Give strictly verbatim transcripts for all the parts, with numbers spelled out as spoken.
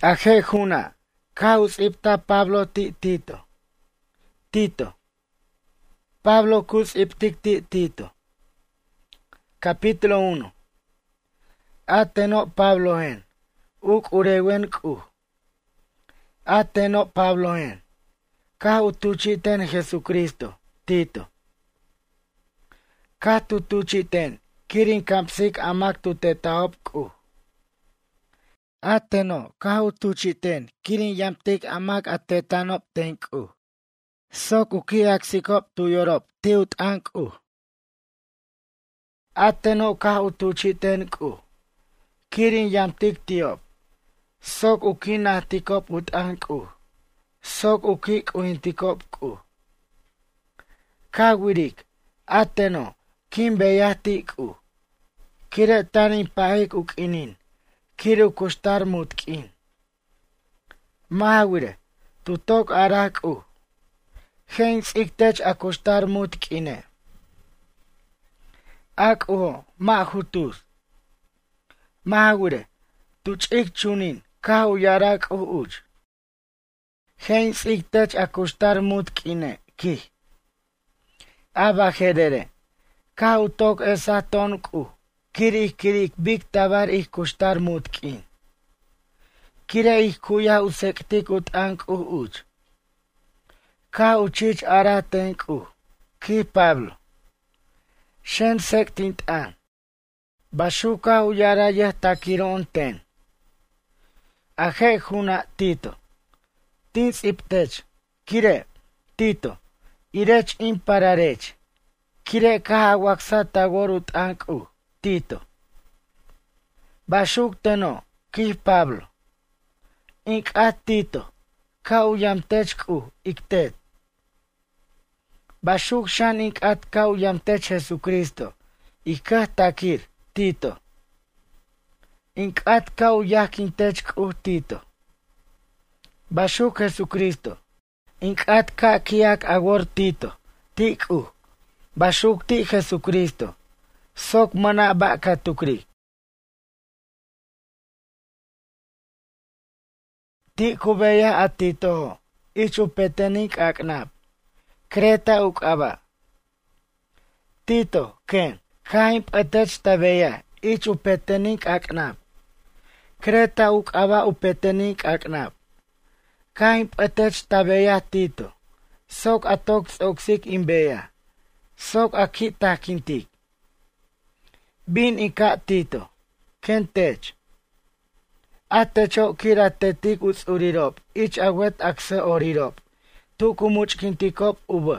Aje juna, caus ipta Pablo ti Tito. Tito. Pablo cus iptic ti Tito. Capítulo uno. Ateno Pablo en. Uk urewen ku. Ateno Pablo en. Ka utuchiten Jesucristo. Tito. Ka tutuchiten. Kirin kampsik amak tutetaop ku. Ateno, kahu tuchiten, kirin yamtik amak atetanop tenku. Sok ukiak sikop tuyorop, tiut anku. Ateno kahu tuchiten ku. Kirin yamtik tiop. Sok ukina tikop ut anku. Sok ukik uhintikop ku. Kawirik, ateno, kimbeyati ku. Kire tanin pahik ukinin. Kiru kustar mutkin. Mahawire, tutok araku. Hens iktech akustar mutkine. Akuho, mahutus. Mahawire, tuchik chunin, kahu yarak uj. Hens iktech akustar mutkine, ki. Abajedere, kahu tok esaton ku. Kirik kirik big tabar ik kustar mutkin. Kira ik kuya usektik ut ank u uj. Ka uchich ara tenk u. Ki Pablo. Shen sektint an. Bashuka uyara yeh takiron ten. Aje juna Tito. Tins iptech. Kire. Tito. Irech impararech. Kire kaha waksa tagorut ank u. Tito. Bashuk teno, ki Pablo. Ink at Tito, ka uyamtech ku, iktet. Bashuk shan ink at ka uyamtech Jesucristo, ikah takir, Tito. Ink at ka uyakintech ku, Tito. Bashuk Jesucristo, ink at ka kiak agor Tito, ti ku. Bashuk ti Jesucristo. Sok mana baka tukri. Ti kubeya atito, ichu petenik aknap. Kreta ukaba. Tito, ken, kain petech tabeya, ichu petenik aknap. Kreta ukaba upetenik aknap. Kain petech tabeya Tito. Sok atok oksik imbeya. Sok akita kintik. Bin ika Tito, kentech. Atecho kiratetik uts urirop, ich awet akse orirop. Tukumuch kintikop uba.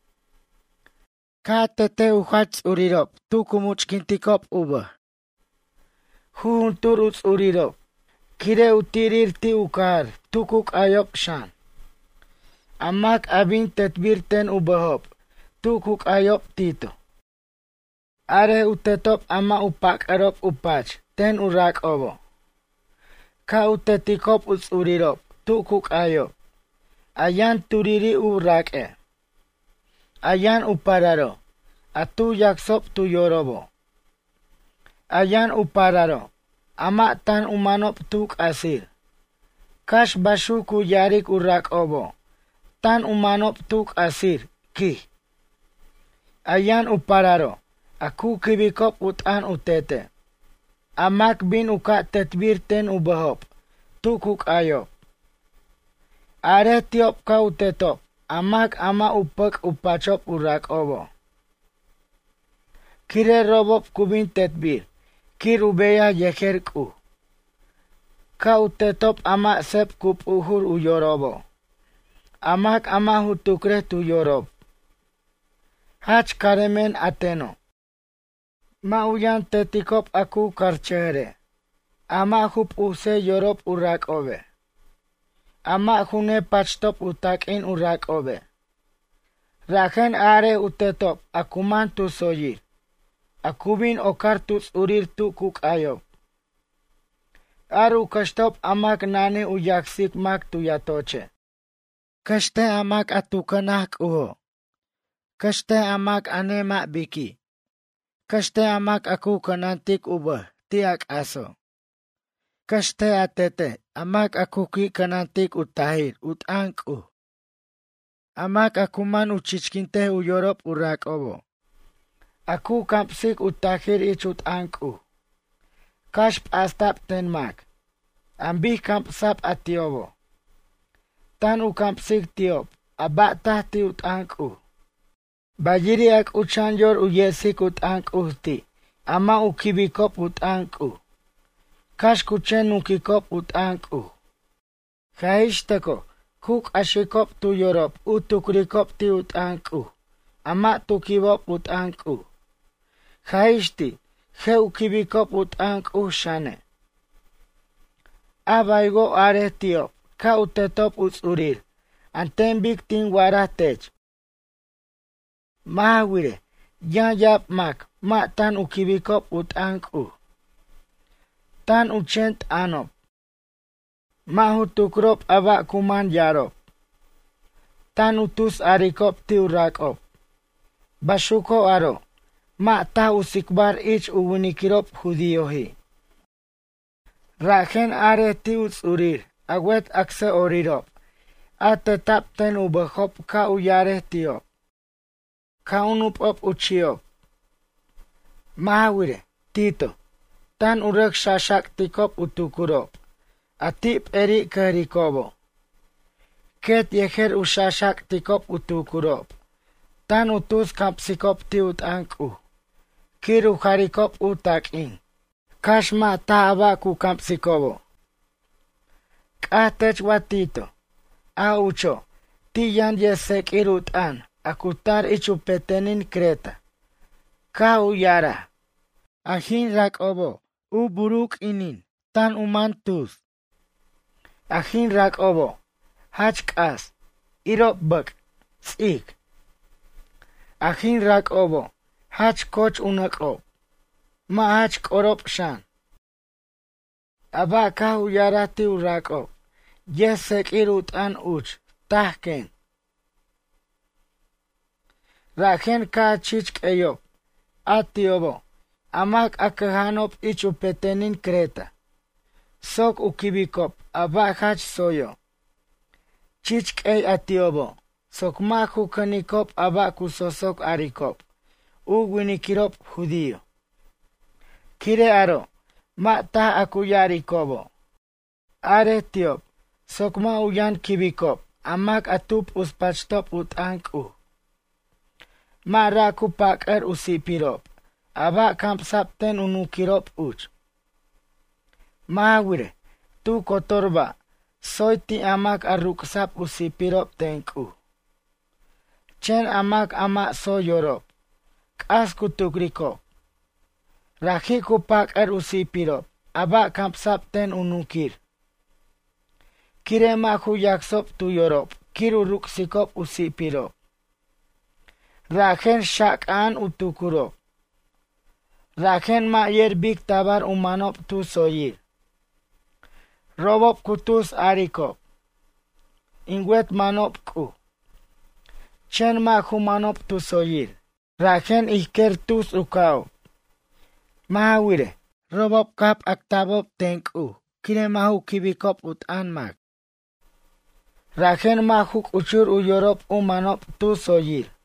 Katete uhats urirop, tukumuch kintikop uba. Huntur uts urirop. Kire utirir ti ukar, tukuk ayop shan. Amak abin tetbirten ubahop, tukuk ayop Tito. Are utetop ama upak arop upach, ten urak obo. Ka utetikop uts urirop, tukuk ayop. Ayan turiri urak e. Ayan upararo, atu yaksop tu yorobo. Ayan upararo, ama tan umanop tuk asir. Kash bashuku yarik urak obo. Tan umanop tuk asir, ki. Ayan upararo. Aku kibikop utan utete. Amak bin uka tetbirten ubahop. Tukuk ayop. Are tiop ka utetop. Amak ama upak upachop urak obo. Kire robop kubin tetbir. Kir ubeya yeker ku. Ka utetop ama sep kup uhur uyorobo. Amak ama hutukre tu yorob. Hach karemen ateno. Mauyan tetikop aku karchere. Ama hup use yorop urak obe. Ama hune pachtop utakin urak obe. Rajen are utetop akuman tu soyir. Akubin okartus urir tu kuk ayop. Aru kastop amak nane uyaksik mak tuyatoche. Kaste amak atukanak uho. Kaste amak anema biki. Kaste amak aku kanantik ubah, tiak aso. Kaste atete, amak akuki kanantik utahir, utanku. Amak akuman uchichkinte uyorop urakobo. Aku kampsik utahir ich utanku. Kashp astap tenmak. Ambi kampsap atiobo. Tan u kampsik tiop, abatah ti utanku. Bajiri ak uchanyor uyesik utanku ti. Ama ukibikop utanku. Kash kuchen ukikop utanku. Haishtako, kuk ashikop tu yorop, utukrikop ti utanku. Ama tukibop utanku. Haishti, he ukibikop utanku shane. Abaigo are tiop, ka utetop utsurir, anten biktin waratech. Mahawire, yan yap mak, ma tan ukibikop utanku. Tan uchent anop. Mahutukrop aba kuman yarop. Tan utus arikop tiurakop. Bashuko aro. Ma ta usikbar ich uwinikirop judiohi. Rajen are ti utsurir. Agwet akse orirop. Ate tapten ubahop ka uyare tiop. Ka unupop uchiop. Mahawire, Tito. Tan urek shashak tikop utukurop. Atip eri kerikobo. Ket yeher ushashak tikop utukurop. Tan utus kapsikop ti utanku. Kiru harikop utakin. Kashma ta abaku kapsikobo. Katech watito. Aucho. Tiyan yesek irutan. Akutar ichupetenin kreta. Kau yara. Ahin rakobo. U buruk inin, tan umantus. Ahin rakobo, hachkas, irop bak, sik. Ahin rakobo, hach koch unakop, ma hach korop shan. Aba kahu yarati urakop, yesek irut an uch, tahken. Rajen ka chich eyop, atiobo. Amak akahanop ichupetenin kreta. Sok ukibikop, abahach soyo. Chichk ei atiobo. Sok mahu kanikop abakusosok arikop. Uwinikirop judío. Kire aro, ma ta akuyarikobo. Are tiop, sok ma uyan kibikop. Amak atup uspachtop utanku. Ma raku pakar usipirop. Aba kampsapten unukirop uch. Mahawire, tu kotorba, soiti amak aruksap usipirop tenku. Chen amak amak soyorop, kasku tukrikop. Rahiku pak er usipirop, aba kampsapten unukir. Kire mahu yaksop tu yorop, kiru ruksikop usipirop. Rahen shakan utukurop. Rajen ma yer big tabar umanop tu soyir. Robop kutus arikop. Ingwet manop ku. Chen ma humanop tu soyir. Rajen iker tus ukao. Mahawire. Robop kap aktabop tenku. Kire mahu kibikop ut anmak. Rajen mahuk uchur uyorop umanop tu soyir.